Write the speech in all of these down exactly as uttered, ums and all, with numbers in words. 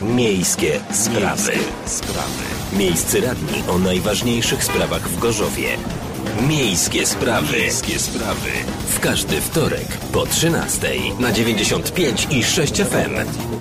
Miejskie sprawy. sprawy. Miejscy radni o najważniejszych sprawach w Gorzowie. Miejskie sprawy. Miejskie sprawy. W każdy wtorek po trzynastej na dziewięćdziesiąt pięć i sześć F M.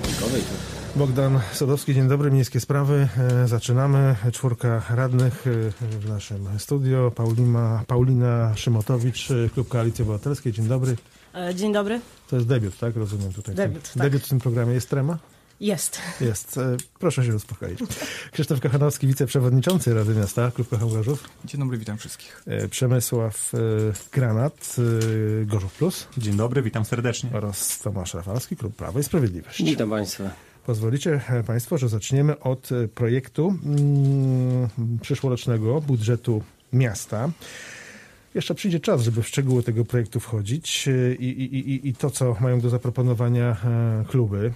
Bogdan Sadowski, dzień dobry, Miejskie Sprawy. Zaczynamy. Czwórka radnych w naszym studio. Paulina, Paulina Szymotowicz, Klub Koalicji Obywatelskiej. Dzień dobry. Dzień dobry. To jest debiut, tak? Rozumiem tutaj. Debiut, tak. Debiut w tym programie. Jest trema? Jest. Jest. Proszę się uspokoić. Krzysztof Kochanowski, wiceprzewodniczący Rady Miasta, Klub Kocham Gorzów. Dzień dobry, witam wszystkich. Przemysław Granat, Gorzów Plus. Dzień dobry, witam serdecznie. Oraz Tomasz Rafalski, Klub Prawo i Sprawiedliwość. Witam Państwa. Pozwolicie Państwo, że zaczniemy od projektu mm, przyszłorocznego budżetu miasta. Jeszcze przyjdzie czas, żeby w szczegóły tego projektu wchodzić i, i, i, i to, co mają do zaproponowania kluby,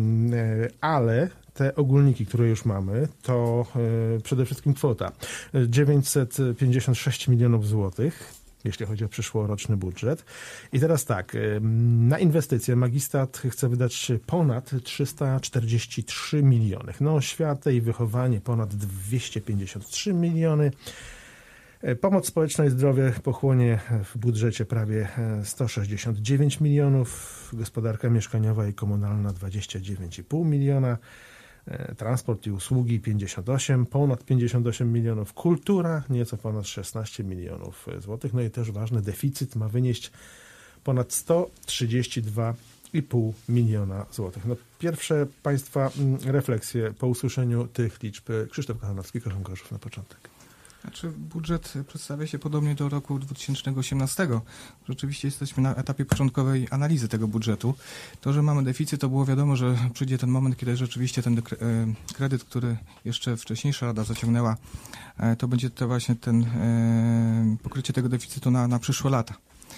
ale te ogólniki, które już mamy, to przede wszystkim kwota dziewięćset pięćdziesiąt sześć milionów złotych, jeśli chodzi o przyszłoroczny budżet. I teraz tak, na inwestycje magistrat chce wydać ponad trzysta czterdzieści trzy miliony. Na oświatę i wychowanie ponad dwieście pięćdziesiąt trzy miliony. Pomoc społeczna i zdrowie pochłonie w budżecie prawie sto sześćdziesiąt dziewięć milionów. Gospodarka mieszkaniowa i komunalna dwadzieścia dziewięć i pół miliona. Transport i usługi pięćdziesiąt osiem, ponad pięćdziesiąt osiem milionów. Kultura nieco ponad szesnaście milionów złotych. No i też ważny deficyt ma wynieść ponad sto trzydzieści dwa i pół miliona złotych. No, pierwsze Państwa refleksje po usłyszeniu tych liczb. Krzysztof Kochanowski, Kocham Gorzów na początek. Znaczy, budżet przedstawia się podobnie do roku dwa tysiące osiemnastego. Rzeczywiście jesteśmy na etapie początkowej analizy tego budżetu. To, że mamy deficyt, to było wiadomo, że przyjdzie ten moment, kiedy rzeczywiście ten kredyt, który jeszcze wcześniejsza Rada zaciągnęła, to będzie to właśnie ten pokrycie tego deficytu na, na przyszłe lata.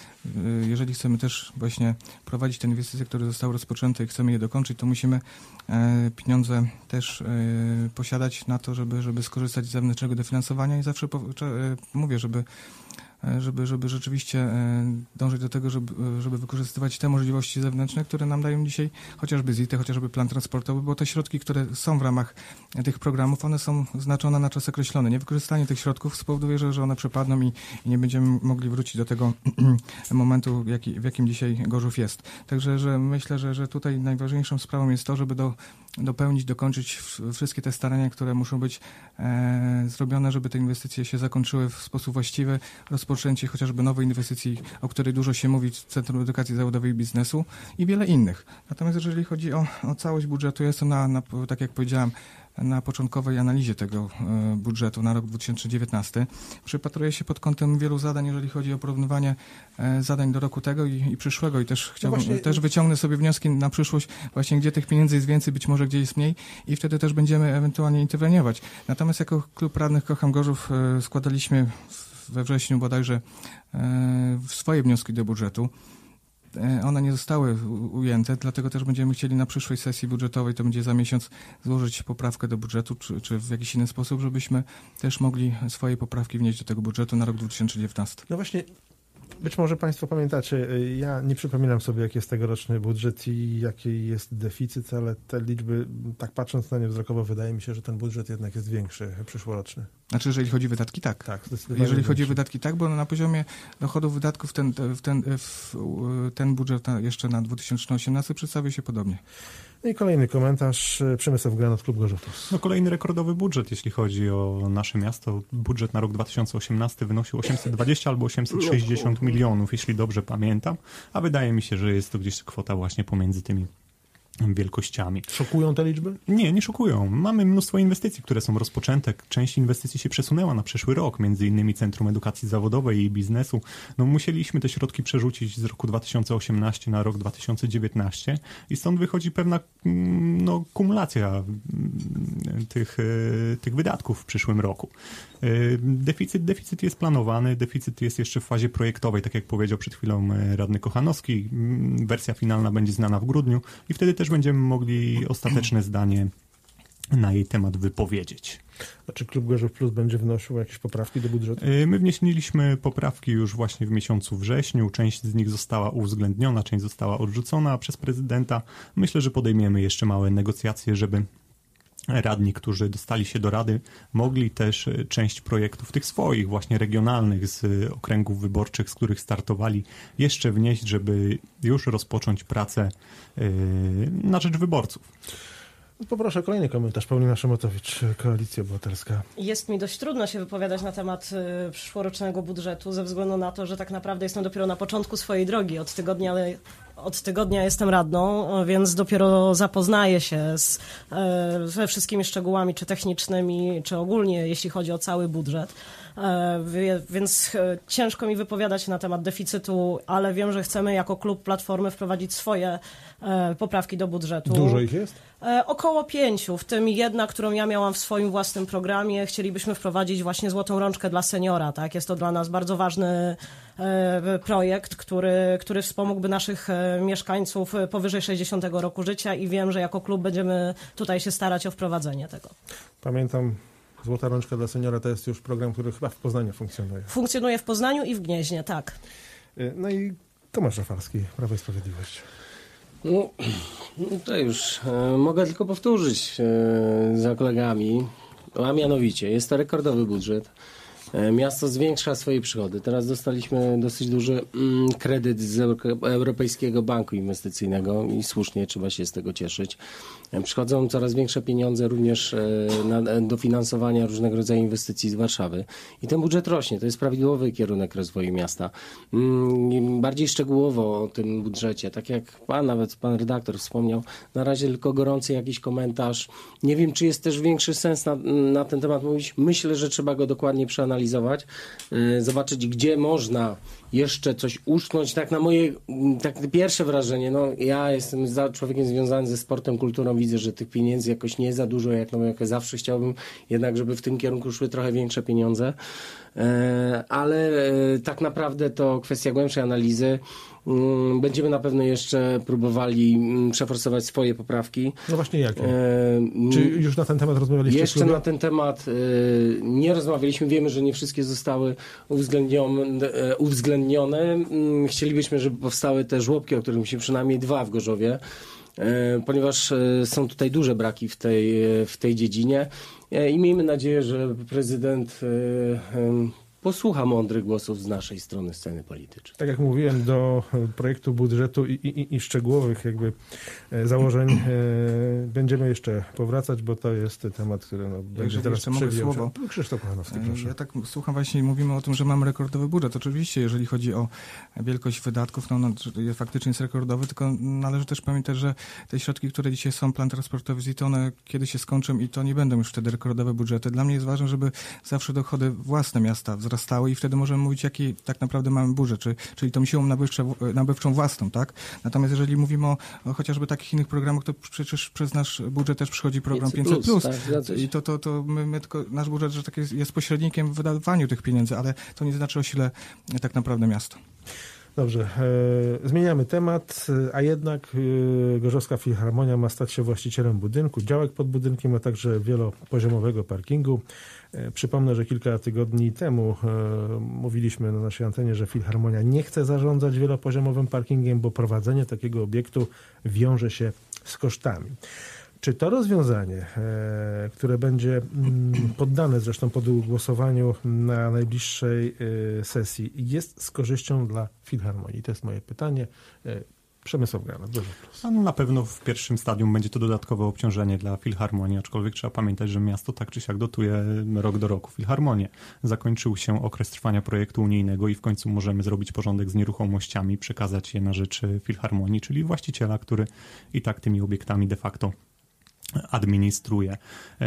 Jeżeli chcemy też właśnie prowadzić te inwestycje, które zostały rozpoczęte i chcemy je dokończyć, to musimy e, pieniądze też e, posiadać na to, żeby, żeby skorzystać z zewnętrznego dofinansowania i zawsze po, cze, e, mówię, żeby Żeby, żeby rzeczywiście dążyć do tego, żeby, żeby wykorzystywać te możliwości zewnętrzne, które nam dają dzisiaj chociażby Z I T, chociażby plan transportowy, bo te środki, które są w ramach tych programów, one są znaczone na czas określony. Niewykorzystanie tych środków spowoduje, że, że one przepadną i, i nie będziemy mogli wrócić do tego momentu, jaki, w jakim dzisiaj Gorzów jest. Także że myślę, że, że tutaj najważniejszą sprawą jest to, żeby do dopełnić, dokończyć wszystkie te starania, które muszą być e, zrobione, żeby te inwestycje się zakończyły w sposób właściwy, rozpoczęcie chociażby nowej inwestycji, o której dużo się mówi, Centrum Edukacji Zawodowej i Biznesu i wiele innych. Natomiast jeżeli chodzi o, o całość budżetu, jestem na, na, tak jak powiedziałem, na początkowej analizie tego e, budżetu na rok dwa tysiące dziewiętnasty. Przypatruję się pod kątem wielu zadań, jeżeli chodzi o porównywanie e, zadań do roku tego i, i przyszłego i też chciałbym, no właśnie, też wyciągnę sobie wnioski na przyszłość, właśnie gdzie tych pieniędzy jest więcej, być może gdzie jest mniej i wtedy też będziemy ewentualnie interweniować. Natomiast jako Klub Radnych Kocham Gorzów e, składaliśmy we wrześniu bodajże e, swoje wnioski do budżetu. One nie zostały ujęte, dlatego też będziemy chcieli na przyszłej sesji budżetowej, to będzie za miesiąc, złożyć poprawkę do budżetu, czy, czy w jakiś inny sposób, żebyśmy też mogli swoje poprawki wnieść do tego budżetu na rok dwa tysiące dziewiętnasty. No właśnie, być może Państwo pamiętacie, ja nie przypominam sobie, jaki jest tegoroczny budżet i jaki jest deficyt, ale te liczby, tak patrząc na nie wzrokowo, wydaje mi się, że ten budżet jednak jest większy, przyszłoroczny. Znaczy, jeżeli chodzi o wydatki, tak. Tak, zdecydowanie. Jeżeli chodzi większy. o wydatki, tak, bo na poziomie dochodów, wydatków ten, ten, ten budżet jeszcze na dwa tysiące osiemnasty przedstawia się podobnie. No i kolejny komentarz. Przemysław Granat, Klub Gorzów Plus. No kolejny rekordowy budżet, jeśli chodzi o nasze miasto. Budżet na rok dwa tysiące osiemnasty wynosił osiemset dwadzieścia albo osiemset sześćdziesiąt milionów, jeśli dobrze pamiętam. A wydaje mi się, że jest to gdzieś kwota właśnie pomiędzy tymi wielkościami. Szokują te liczby? Nie, nie szokują. Mamy mnóstwo inwestycji, które są rozpoczęte. Część inwestycji się przesunęła na przyszły rok, między innymi Centrum Edukacji Zawodowej i Biznesu. No, musieliśmy te środki przerzucić z roku dwa tysiące osiemnasty na rok dwa tysiące dziewiętnasty i stąd wychodzi pewna no, kumulacja tych, tych wydatków w przyszłym roku. Deficyt, deficyt jest planowany, deficyt jest jeszcze w fazie projektowej, tak jak powiedział przed chwilą radny Kochanowski. Wersja finalna będzie znana w grudniu i wtedy też będziemy mogli ostateczne zdanie na jej temat wypowiedzieć. A czy Klub Gorzów Plus będzie wnosił jakieś poprawki do budżetu? My wnieśliśmy poprawki już właśnie w miesiącu wrześniu. Część z nich została uwzględniona, część została odrzucona przez prezydenta. Myślę, że podejmiemy jeszcze małe negocjacje, żeby radni, którzy dostali się do Rady, mogli też część projektów tych swoich, właśnie regionalnych, z okręgów wyborczych, z których startowali, jeszcze wnieść, żeby już rozpocząć pracę na rzecz wyborców. Poproszę kolejny komentarz. Paulina Szymotowicz, Koalicja Obywatelska. Jest mi dość trudno się wypowiadać na temat y, przyszłorocznego budżetu ze względu na to, że tak naprawdę jestem dopiero na początku swojej drogi. Od tygodnia, od tygodnia jestem radną, więc dopiero zapoznaję się z, y, ze wszystkimi szczegółami, czy technicznymi, czy ogólnie, jeśli chodzi o cały budżet. Więc ciężko mi wypowiadać na temat deficytu, ale wiem, że chcemy jako klub Platformy wprowadzić swoje poprawki do budżetu. Dużo ich jest? Około pięciu, w tym jedna, którą ja miałam w swoim własnym programie. Chcielibyśmy wprowadzić właśnie złotą rączkę dla seniora. Tak? Jest to dla nas bardzo ważny projekt, który, który wspomógłby naszych mieszkańców powyżej sześćdziesiątego roku życia i wiem, że jako klub będziemy tutaj się starać o wprowadzenie tego. Pamiętam, Złota Rączka dla Seniora to jest już program, który chyba w Poznaniu funkcjonuje. Funkcjonuje w Poznaniu i w Gnieźnie, tak. No i Tomasz Rafalski, Prawo i Sprawiedliwość. No, to już e, mogę tylko powtórzyć e, za kolegami, a mianowicie jest to rekordowy budżet. E, miasto zwiększa swoje przychody. Teraz dostaliśmy dosyć duży mm, kredyt z Europejskiego Banku Inwestycyjnego i słusznie trzeba się z tego cieszyć. E, przychodzą coraz większe pieniądze również e, na dofinansowania różnego rodzaju inwestycji z Warszawy. I ten budżet rośnie. To jest prawidłowy kierunek rozwoju miasta. Mm, bardziej szczegółowo o tym budżecie, tak jak pan, nawet pan redaktor wspomniał, na razie tylko gorący jakiś komentarz. Nie wiem, czy jest też większy sens na, na ten temat mówić. Myślę, że trzeba go dokładnie przeanalizować. Zobaczyć, gdzie można jeszcze coś uszknąć. Tak na moje tak pierwsze wrażenie, no ja jestem za, człowiekiem związanym ze sportem, kulturą, widzę, że tych pieniędzy jakoś nie za dużo, jak, no, jak zawsze chciałbym jednak, żeby w tym kierunku szły trochę większe pieniądze, ale tak naprawdę to kwestia głębszej analizy. Będziemy na pewno jeszcze próbowali przeforsować swoje poprawki. No właśnie jakie? E, Czy już na ten temat rozmawialiście? Jeszcze na ten temat y, nie rozmawialiśmy. Wiemy, że nie wszystkie zostały uwzględnione. uwzględnione. Chcielibyśmy, żeby powstały te żłobki, o których myślimy, przynajmniej dwa w Gorzowie, y, ponieważ y, są tutaj duże braki w tej, w tej dziedzinie y, i miejmy nadzieję, że prezydent y, y, posłucha mądrych głosów z naszej strony sceny politycznej. Tak jak mówiłem, do projektu budżetu i, i, i szczegółowych jakby założeń e, będziemy jeszcze powracać, bo to jest temat, który no, będzie teraz przewijał się. Krzysztof Kochanowski, proszę. Ja tak słucham właśnie, mówimy o tym, że mamy rekordowy budżet. Oczywiście, jeżeli chodzi o wielkość wydatków, no, no faktycznie jest rekordowy, tylko należy też pamiętać, że te środki, które dzisiaj są, plan transportowy Z I T, one kiedyś się skończą i to nie będą już wtedy rekordowe budżety. Dla mnie jest ważne, żeby zawsze dochody własne miasta wzrastały i wtedy możemy mówić, jaki tak naprawdę mamy budżet, czyli, czyli tą siłą nabywczą, nabywczą własną, tak? Natomiast jeżeli mówimy o, o chociażby takich innych programach, to przecież przez nasz budżet też przychodzi program pięćset plus. Tak, I to, to, to my, my tylko, nasz budżet, że tak jest, jest pośrednikiem w wydawaniu tych pieniędzy, ale to nie znaczy o sile tak naprawdę miasta. Dobrze, e, zmieniamy temat, a jednak e, Gorzowska Filharmonia ma stać się właścicielem budynku, działek pod budynkiem, a także wielopoziomowego parkingu. E, przypomnę, że kilka tygodni temu e, mówiliśmy na naszej antenie, że Filharmonia nie chce zarządzać wielopoziomowym parkingiem, bo prowadzenie takiego obiektu wiąże się z kosztami. Czy to rozwiązanie, e, które będzie mm, poddane zresztą pod głosowaniu na najbliższej e, sesji, jest z korzyścią dla Filharmonii? To jest moje pytanie. E, Przemysław Granat, dużo plus. No, na pewno w pierwszym stadium będzie to dodatkowe obciążenie dla Filharmonii, aczkolwiek trzeba pamiętać, że miasto tak czy siak dotuje rok do roku Filharmonię. Zakończył się okres trwania projektu unijnego i w końcu możemy zrobić porządek z nieruchomościami, przekazać je na rzecz Filharmonii, czyli właściciela, który i tak tymi obiektami de facto administruje.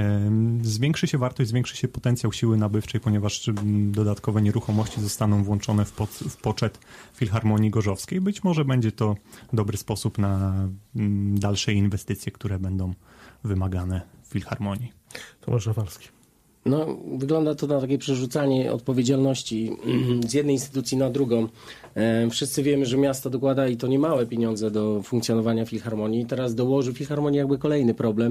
Zwiększy się wartość, zwiększy się potencjał siły nabywczej, ponieważ dodatkowe nieruchomości zostaną włączone w, pod, w poczet Filharmonii Gorzowskiej. Być może będzie to dobry sposób na dalsze inwestycje, które będą wymagane w Filharmonii. Tomasz Rafalski. No, wygląda to na takie przerzucanie odpowiedzialności z jednej instytucji na drugą. Wszyscy wiemy, że miasto dokłada i to niemałe pieniądze do funkcjonowania Filharmonii. Teraz dołoży Filharmonii jakby kolejny problem,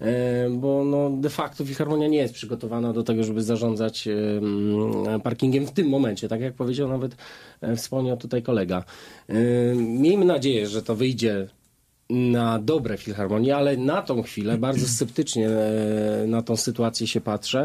bo no de facto Filharmonia nie jest przygotowana do tego, żeby zarządzać parkingiem w tym momencie, tak jak powiedział nawet, wspomniał tutaj kolega. Miejmy nadzieję, że to wyjdzie na dobre Filharmonii, ale na tą chwilę bardzo sceptycznie e, na tą sytuację się patrzę.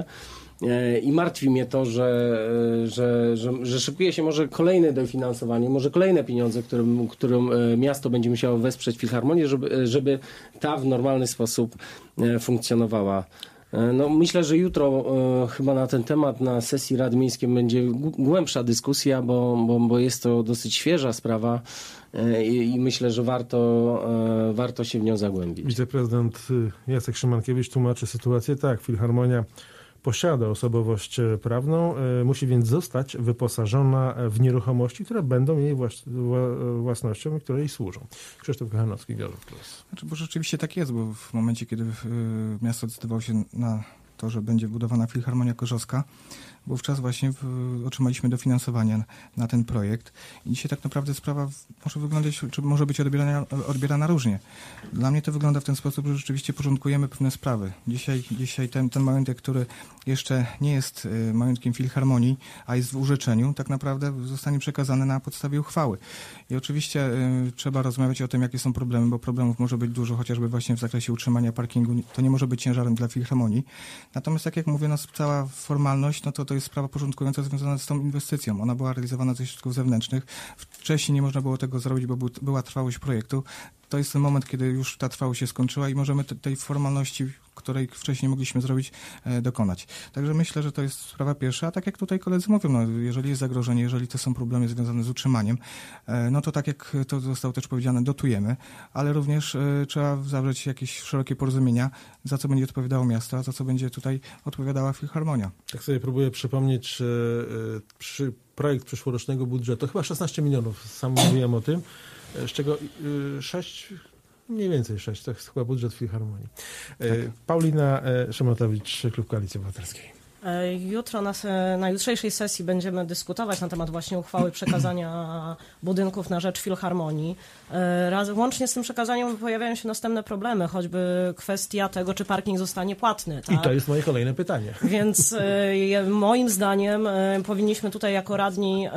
I martwi mnie to, że, że, że, że szykuje się może kolejne dofinansowanie, może kolejne pieniądze, którym, którym miasto będzie musiało wesprzeć Filharmonię, żeby, żeby ta w normalny sposób funkcjonowała. No, myślę, że jutro e, chyba na ten temat na sesji Rady Miejskiej będzie głębsza dyskusja, bo, bo, bo jest to dosyć świeża sprawa e, i, i myślę, że warto, e, warto się w nią zagłębić. Wiceprezydent Jacek Szymankiewicz tłumaczy sytuację tak. Filharmonia posiada osobowość prawną, musi więc zostać wyposażona w nieruchomości, które będą jej własnością i które jej służą. Krzysztof Kochanowski, Gorzów Plus. Znaczy, bo rzeczywiście tak jest, bo w momencie, kiedy miasto decydowało się na to, że będzie budowana Filharmonia Gorzowska, wówczas właśnie w, otrzymaliśmy dofinansowanie na ten projekt. I dzisiaj tak naprawdę sprawa może wyglądać, czy może być odbierana, odbierana różnie. Dla mnie to wygląda w ten sposób, że rzeczywiście porządkujemy pewne sprawy. Dzisiaj, dzisiaj ten, ten majątek, który jeszcze nie jest majątkiem Filharmonii, a jest w użyczeniu, tak naprawdę zostanie przekazany na podstawie uchwały. I oczywiście y, trzeba rozmawiać o tym, jakie są problemy, bo problemów może być dużo, chociażby właśnie w zakresie utrzymania parkingu. To nie może być ciężarem dla Filharmonii. Natomiast tak jak mówię, no, cała formalność, no to to jest sprawa porządkująca związana z tą inwestycją. Ona była realizowana ze środków zewnętrznych. Wcześniej nie można było tego zrobić, bo był, była trwałość projektu. To jest ten moment, kiedy już ta trwałość się skończyła i możemy te, tej formalności, której wcześniej mogliśmy zrobić, e, dokonać. Także myślę, że to jest sprawa pierwsza. A tak jak tutaj koledzy mówią, no, jeżeli jest zagrożenie, jeżeli to są problemy związane z utrzymaniem, e, no to tak jak to zostało też powiedziane, dotujemy, ale również e, trzeba zawrzeć jakieś szerokie porozumienia, za co będzie odpowiadało miasto, a za co będzie tutaj odpowiadała Filharmonia. Tak sobie próbuję przypomnieć e, przy projekt przyszłorocznego budżetu, chyba szesnaście milionów, sam mówiłem o tym, z czego sześć, mniej więcej sześć, to jest chyba budżet Filharmonii. Tak. Paulina Szymotowicz, Klub Koalicji Obywatelskiej. Jutro na, na jutrzejszej sesji będziemy dyskutować na temat właśnie uchwały przekazania budynków na rzecz Filharmonii. Raz, łącznie z tym przekazaniem pojawiają się następne problemy, choćby kwestia tego, czy parking zostanie płatny. Tak? I to jest moje kolejne pytanie. Więc e, moim zdaniem e, powinniśmy tutaj jako radni e,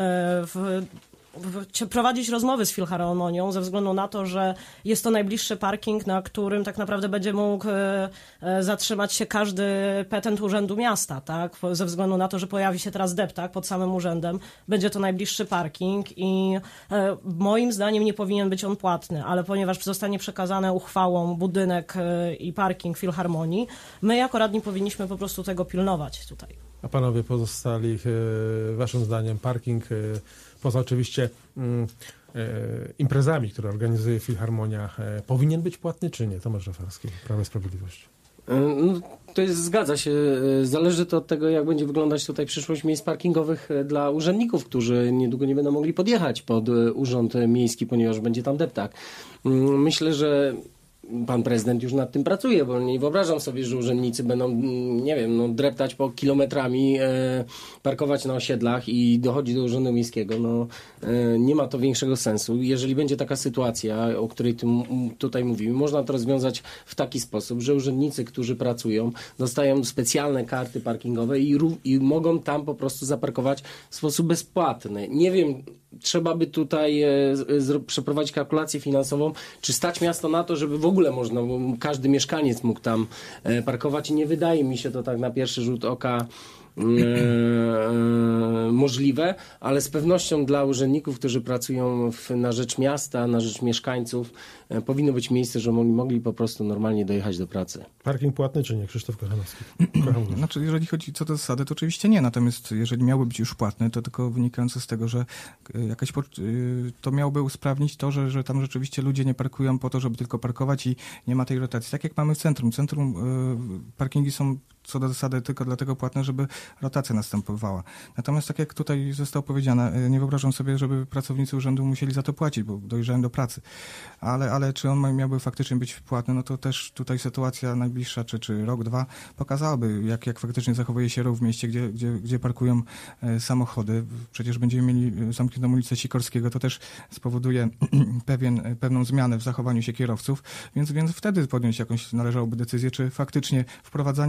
w prowadzić rozmowy z Filharmonią ze względu na to, że jest to najbliższy parking, na którym tak naprawdę będzie mógł e, zatrzymać się każdy petent Urzędu Miasta, tak? Ze względu na to, że pojawi się teraz deptak pod samym urzędem, będzie to najbliższy parking i e, moim zdaniem nie powinien być on płatny, ale ponieważ zostanie przekazane uchwałą budynek e, i parking Filharmonii, my jako radni powinniśmy po prostu tego pilnować tutaj. A panowie pozostali, e, waszym zdaniem parking, e, poza oczywiście mm, e, imprezami, które organizuje Filharmonia, e, powinien być płatny czy nie? Tomasz Żafarski, Prawo i Sprawiedliwość. No, to jest, zgadza się. Zależy to od tego, jak będzie wyglądać tutaj przyszłość miejsc parkingowych dla urzędników, którzy niedługo nie będą mogli podjechać pod urząd miejski, ponieważ będzie tam deptak. Myślę, że pan prezydent już nad tym pracuje, bo nie wyobrażam sobie, że urzędnicy będą, nie wiem, no, dreptać po kilometrami, e, parkować na osiedlach i dochodzi do urzędu miejskiego. No, e, nie ma to większego sensu. Jeżeli będzie taka sytuacja, o której tu, tutaj mówimy, można to rozwiązać w taki sposób, że urzędnicy, którzy pracują, dostają specjalne karty parkingowe i, i mogą tam po prostu zaparkować w sposób bezpłatny. Nie wiem, trzeba by tutaj e, z, przeprowadzić kalkulację finansową, czy stać miasto na to, żeby w ogóle można, bo każdy mieszkaniec mógł tam e, parkować i nie wydaje mi się to tak na pierwszy rzut oka e, e, możliwe, ale z pewnością dla urzędników, którzy pracują w, na rzecz miasta, na rzecz mieszkańców, e, powinno być miejsce, że mogli, mogli po prostu normalnie dojechać do pracy. Parking płatny czy nie? Krzysztof Kochanowski. Znaczy, jeżeli chodzi co do zasady, to oczywiście nie. Natomiast jeżeli miałby być już płatny, to tylko wynikające z tego, że jakaś to miałoby usprawnić to, że, że tam rzeczywiście ludzie nie parkują po to, żeby tylko parkować i nie ma tej rotacji. Tak jak mamy w centrum. Centrum y, parkingi są co do zasady tylko dlatego płatne, żeby rotacja następowała. Natomiast tak jak tutaj zostało powiedziane, nie wyobrażam sobie, żeby pracownicy urzędu musieli za to płacić, bo dojeżdżają do pracy. Ale, ale czy on miałby faktycznie być płatny, no to też tutaj sytuacja najbliższa, czy, czy rok, dwa, pokazałaby, jak, jak faktycznie zachowuje się ruch w mieście, gdzie, gdzie, gdzie parkują e, samochody. Przecież będziemy mieli zamkniętą ulicę Sikorskiego, to też spowoduje pewien, pewną zmianę w zachowaniu się kierowców, więc, więc wtedy podjąć jakąś należałoby decyzję, czy faktycznie wprowadzanie płatności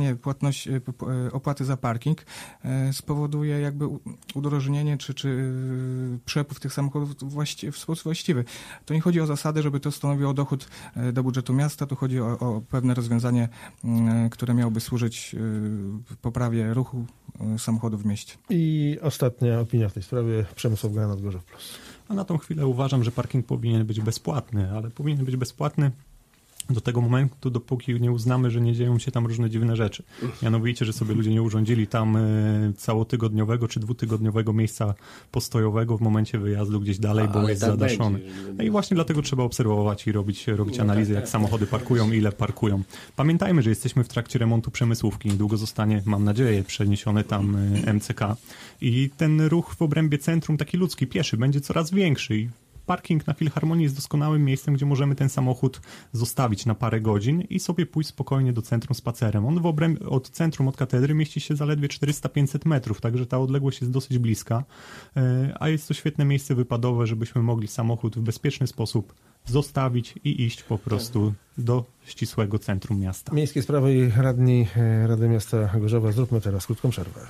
pewność e, p- e, opłaty za parking e, spowoduje jakby u- udrożnienie czy, czy e, przepływ tych samochodów właści- w sposób właściwy. To nie chodzi o zasadę, żeby to stanowiło dochód e, do budżetu miasta, tu chodzi o, o pewne rozwiązanie, e, które miałoby służyć e, poprawie ruchu e, samochodów w mieście. I ostatnia opinia w tej sprawie, Przemysław Granat, Gorzów Plus. A na tą chwilę uważam, że parking powinien być bezpłatny, ale powinien być bezpłatny do tego momentu, dopóki nie uznamy, że nie dzieją się tam różne dziwne rzeczy. Mianowicie, że sobie ludzie nie urządzili tam y, całotygodniowego czy dwutygodniowego miejsca postojowego w momencie wyjazdu gdzieś dalej, bo Ale jest tak zadaszony. będzie. No i właśnie dlatego trzeba obserwować i robić, robić No analizy, tak, jak tak. samochody parkują, ile parkują. Pamiętajmy, że jesteśmy w trakcie remontu przemysłówki. Niedługo zostanie, mam nadzieję, przeniesiony tam y, M C K. I ten ruch w obrębie centrum, taki ludzki, pieszy, będzie coraz większy. I parking na Filharmonii jest doskonałym miejscem, gdzie możemy ten samochód zostawić na parę godzin i sobie pójść spokojnie do centrum spacerem. On w obrębie, od centrum, od katedry mieści się zaledwie czterysta do pięciuset metrów, także ta odległość jest dosyć bliska, a jest to świetne miejsce wypadowe, żebyśmy mogli samochód w bezpieczny sposób zostawić i iść po prostu do ścisłego centrum miasta. Miejskie sprawy i radni e, Rady Miasta Gorzowa. Zróbmy teraz krótką przerwę.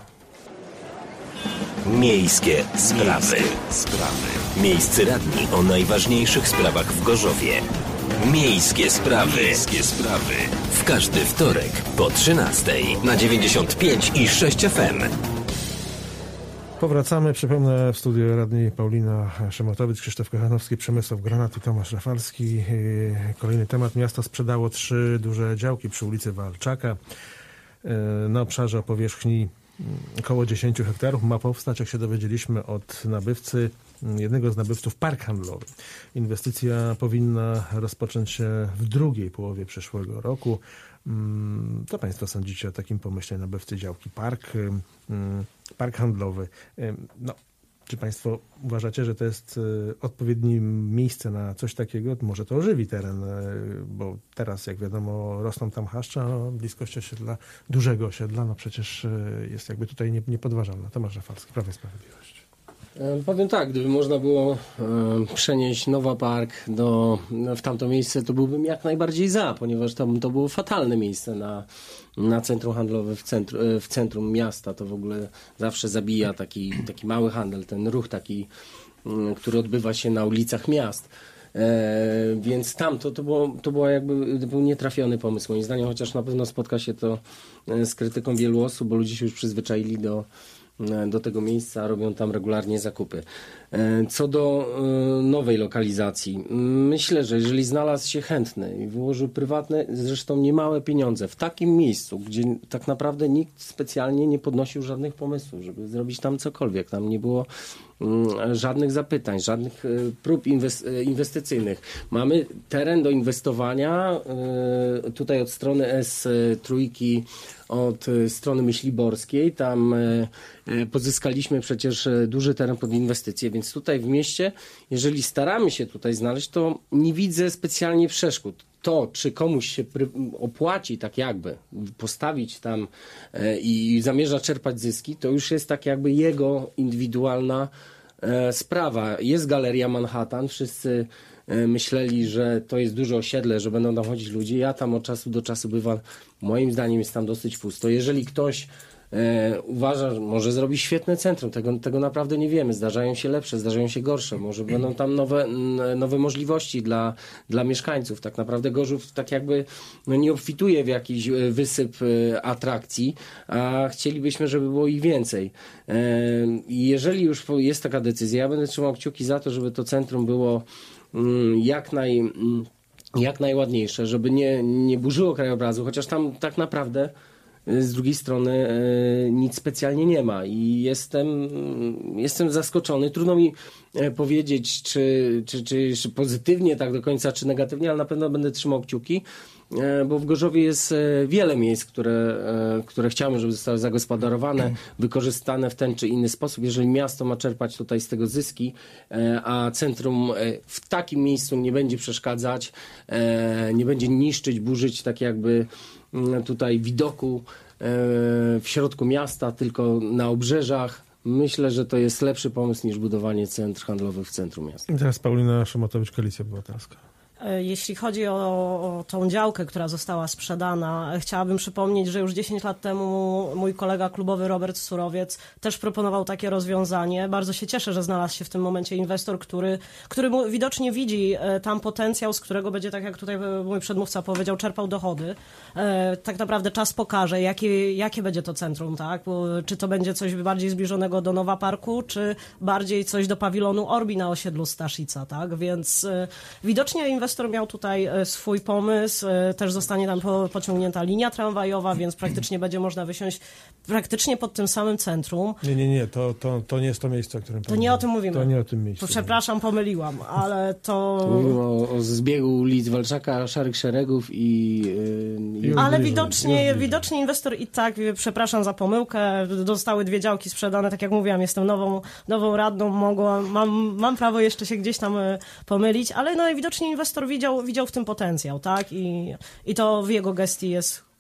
Miejskie sprawy. Sprawy. Miejscy radni o najważniejszych sprawach w Gorzowie. Miejskie sprawy. Miejskie sprawy. W każdy wtorek po trzynastej na dziewięćdziesiąt pięć i sześć F M. Powracamy. Przypomnę, w studiu radni Paulina Szemotowicz, Krzysztof Kochanowski, Przemysław Granat i Tomasz Rafalski. E, Kolejny temat. Miasto sprzedało trzy duże działki przy ulicy Walczaka e, na obszarze o powierzchni około dziesięć hektarów. Ma powstać, jak się dowiedzieliśmy od nabywcy, jednego z nabywców, park handlowy. Inwestycja powinna rozpocząć się w drugiej połowie przyszłego roku. Co Państwo sądzicie o takim pomyśle nabywcy działki park, park handlowy? No, czy Państwo uważacie, że to jest odpowiednie miejsce na coś takiego? Może to ożywi teren, bo teraz, jak wiadomo, rosną tam chaszcze, a bliskość osiedla, dużego osiedla, no przecież jest jakby tutaj nie- niepodważalna. Tomasz Rafalski, Prawo i Sprawiedliwość. E, Powiem tak, gdyby można było e, przenieść Nowa Park do, w tamto miejsce, to byłbym jak najbardziej za, ponieważ tam to było fatalne miejsce na, na centrum handlowe w, centru, e, w centrum miasta. To w ogóle zawsze zabija taki, taki mały handel, ten ruch taki, m, który odbywa się na ulicach miast. E, więc tam to, to, było, to było jakby to był nietrafiony pomysł moim zdaniem, chociaż na pewno spotka się to e, z krytyką wielu osób, bo ludzie się już przyzwyczaili do do tego miejsca, robią tam regularnie zakupy. Co do nowej lokalizacji, myślę, że jeżeli znalazł się chętny i wyłożył prywatne, zresztą niemałe pieniądze w takim miejscu, gdzie tak naprawdę nikt specjalnie nie podnosił żadnych pomysłów, żeby zrobić tam cokolwiek, tam nie było żadnych zapytań, żadnych prób inwestycyjnych. Mamy teren do inwestowania tutaj od strony S trzy, od strony Myśliborskiej. Tam pozyskaliśmy przecież duży teren pod inwestycje, więc tutaj w mieście, jeżeli staramy się tutaj znaleźć, to nie widzę specjalnie przeszkód. To, czy komuś się opłaci tak jakby postawić tam i zamierza czerpać zyski, to już jest tak jakby jego indywidualna sprawa. Jest Galeria Manhattan, wszyscy myśleli, że to jest duże osiedle, że będą tam chodzić ludzie. Ja tam od czasu do czasu bywam. Moim zdaniem jest tam dosyć pusto. Jeżeli ktoś e, uważa, że może zrobi świetne centrum, tego, tego naprawdę nie wiemy. Zdarzają się lepsze, zdarzają się gorsze. Może będą tam nowe, nowe możliwości dla, dla mieszkańców. Tak naprawdę Gorzów tak jakby no, nie obfituje w jakiś wysyp e, atrakcji, a chcielibyśmy, żeby było ich więcej. E, jeżeli już jest taka decyzja, ja będę trzymał kciuki za to, żeby to centrum było jak naj, jak najładniejsze, żeby nie, nie burzyło krajobrazu, chociaż tam tak naprawdę z drugiej strony nic specjalnie nie ma i jestem, jestem zaskoczony. Trudno mi powiedzieć, czy, czy, czy, czy pozytywnie tak do końca, czy negatywnie, ale na pewno będę trzymał kciuki, bo w Gorzowie jest wiele miejsc, które, które chciałbym, żeby zostały zagospodarowane, wykorzystane w ten czy inny sposób. Jeżeli miasto ma czerpać tutaj z tego zyski, a centrum w takim miejscu nie będzie przeszkadzać, nie będzie niszczyć, burzyć tak jakby tutaj widoku w środku miasta, tylko na obrzeżach, myślę, że to jest lepszy pomysł niż budowanie centr handlowych w centrum miasta. I teraz Paulina Szemotowicz, Koalicja Obywatelska. Jeśli chodzi o, o tą działkę, która została sprzedana, chciałabym przypomnieć, że już dziesięć lat temu mój kolega klubowy Robert Surowiec też proponował takie rozwiązanie. Bardzo się cieszę, że znalazł się w tym momencie inwestor, który, który widocznie widzi tam potencjał, z którego będzie, tak jak tutaj mój przedmówca powiedział, czerpał dochody. Tak naprawdę czas pokaże, jakie, jakie będzie to centrum, tak? Czy to będzie coś bardziej zbliżonego do Nowa Parku, czy bardziej coś do pawilonu Orbi na osiedlu Staszica, tak? Więc widocznie inwestor Inwestor miał tutaj swój pomysł, też zostanie tam pociągnięta linia tramwajowa, więc praktycznie będzie można wysiąść praktycznie pod tym samym centrum. Nie, nie, nie, to, to, to nie jest to miejsce, o którym To nie o tym mówimy. To nie o tym miejscu. Przepraszam, pomyliłam, ale to... Mówimy o, o zbiegu ulic Walczaka, Szarych Szeregów i... Yy, ale bliżej, widocznie, widocznie inwestor i tak, przepraszam za pomyłkę, zostały dwie działki sprzedane, tak jak mówiłam, jestem nową, nową radną, mogłam, mam, mam prawo jeszcze się gdzieś tam pomylić, ale no widocznie inwestor widział, widział w tym potencjał, tak? I, i to w jego gestii jest...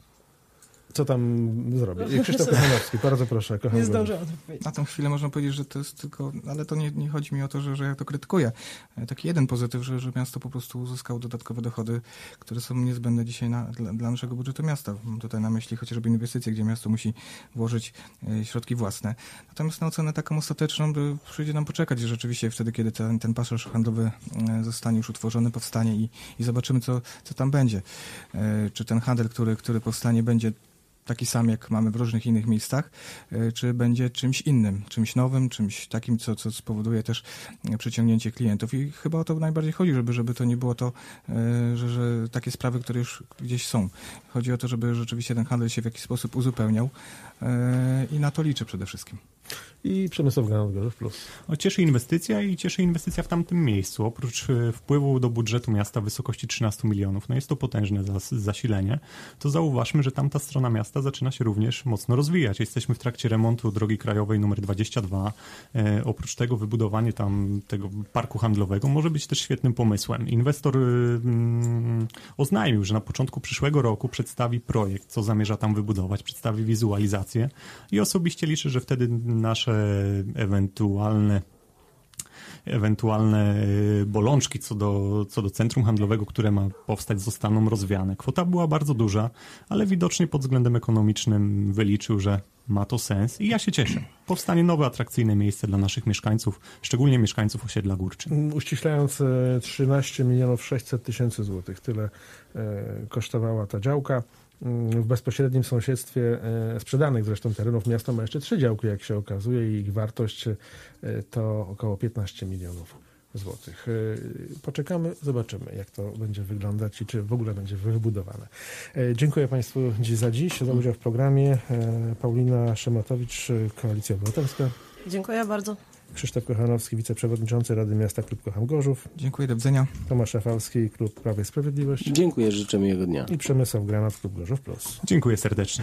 Co tam zrobić? Krzysztof Kochanowski, bardzo proszę. Kocham Nie zdążyłam odpowiedzieć. Na tę chwilę można powiedzieć, że to jest tylko, ale to nie, nie chodzi mi o to, że, że ja to krytykuję. Taki jeden pozytyw, że, że miasto po prostu uzyskało dodatkowe dochody, które są niezbędne dzisiaj na, dla, dla naszego budżetu miasta. Mam tutaj na myśli chociażby inwestycje, gdzie miasto musi włożyć e, środki własne. Natomiast na ocenę taką ostateczną by przyjdzie nam poczekać rzeczywiście wtedy, kiedy ten, ten pasaż handlowy e, zostanie już utworzony, powstanie i, i zobaczymy, co, co tam będzie. E, czy ten handel, który, który powstanie, będzie taki sam, jak mamy w różnych innych miejscach, czy będzie czymś innym, czymś nowym, czymś takim, co, co spowoduje też przyciągnięcie klientów. I chyba o to najbardziej chodzi, żeby, żeby to nie było to, że, że takie sprawy, które już gdzieś są. Chodzi o to, żeby rzeczywiście ten handel się w jakiś sposób uzupełniał i na to liczę przede wszystkim. I Przemysław Granat, Gorzów Plus. O, cieszy inwestycja i cieszy inwestycja w tamtym miejscu. Oprócz wpływu do budżetu miasta w wysokości trzynastu milionów, no jest to potężne zas zasilenie, to zauważmy, że tamta strona miasta zaczyna się również mocno rozwijać. Jesteśmy w trakcie remontu drogi krajowej numer dwadzieścia dwa. E, oprócz tego wybudowanie tam tego parku handlowego może być też świetnym pomysłem. Inwestor mm, oznajmił, że na początku przyszłego roku przedstawi projekt, co zamierza tam wybudować, przedstawi wizualizację i osobiście liczę, że wtedy nasze ewentualne ewentualne bolączki co do, co do centrum handlowego, które ma powstać, zostaną rozwiane. Kwota była bardzo duża, ale widocznie pod względem ekonomicznym wyliczył, że ma to sens i ja się cieszę. Powstanie nowe, atrakcyjne miejsce dla naszych mieszkańców, szczególnie mieszkańców osiedla Górczyn. Uściślając, trzynaście milionów sześćset tysięcy złotych. Tyle kosztowała ta działka. W bezpośrednim sąsiedztwie sprzedanych zresztą terenów miasto ma jeszcze trzy działki, jak się okazuje, i ich wartość to około piętnaście milionów złotych. Poczekamy, zobaczymy, jak to będzie wyglądać i czy w ogóle będzie wybudowane. Dziękuję Państwu za dziś, za udział w programie. Paulina Szematowicz, Koalicja Obywatelska. Dziękuję bardzo. Krzysztof Kochanowski, wiceprzewodniczący Rady Miasta Klub Kocham Gorzów. Dziękuję, do widzenia. Tomasz Szafalski, Klub Prawo i Sprawiedliwość. Dziękuję, życzę miłego dnia. I Przemysław Granat, Klub Gorzów Plus. Dziękuję serdecznie.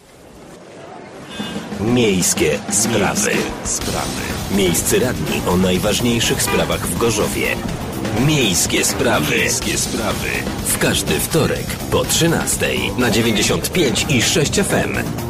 Miejskie sprawy. sprawy. Miejsce radni o najważniejszych sprawach w Gorzowie. Miejskie sprawy. Miejskie sprawy. W każdy wtorek po trzynastej na dziewięćdziesiąt pięć i sześć F M.